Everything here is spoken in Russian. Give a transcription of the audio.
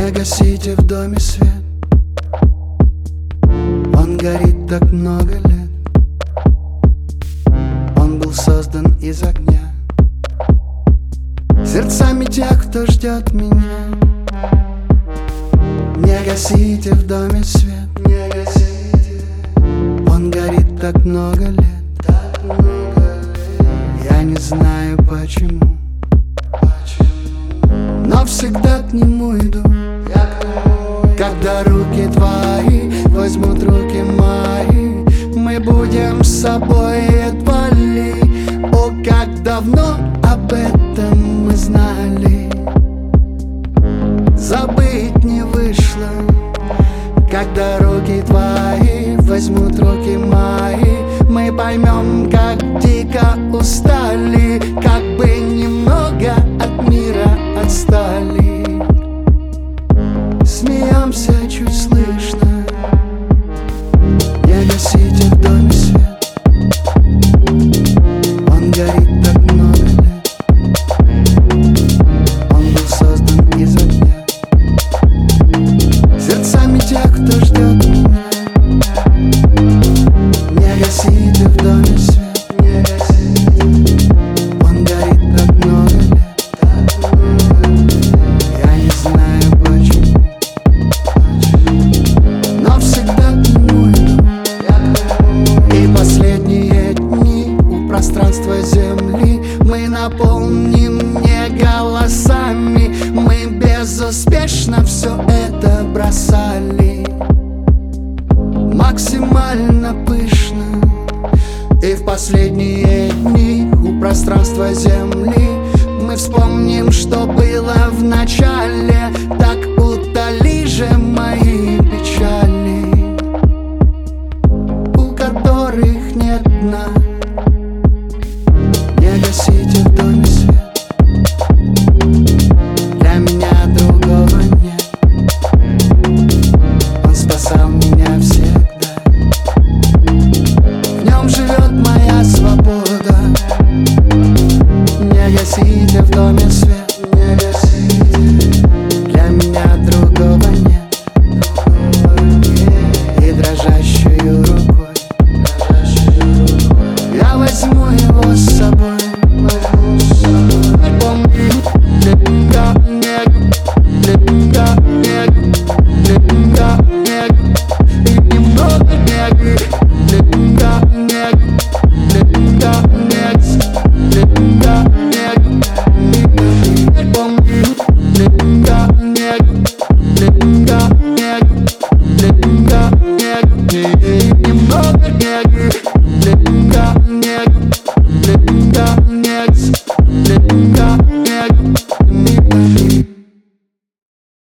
Не гасите в доме свет, он горит так много лет. Он был создан из огня, сердцами тех, кто ждет меня. Не гасите в доме свет, не гасите. Он горит так много лет, я не знаю почему, но всегда к нему иду. Когда руки твои возьмут руки мои, мы будем с собой отвали. О, как давно об этом мы знали, забыть не вышло. Когда руки твои возьмут руки мои, мы поймем, как дико устали, как бы немного от мира отстали. Смеемся чуть слышно. Не гасите в доме свет, он горит так много лет. Он был создан из огня, сердцами тех, кто ждет меня. Не гасите в доме свет, не гасите. Он горит так много лет, я не знаю почему, но всегда к нему иду. И последние дни у пространства Земли мы наполним не голосами. Мы безуспешно все это бросали, максимально пышно. И в последние дни у пространства Земли мы вспомним, что было в начале.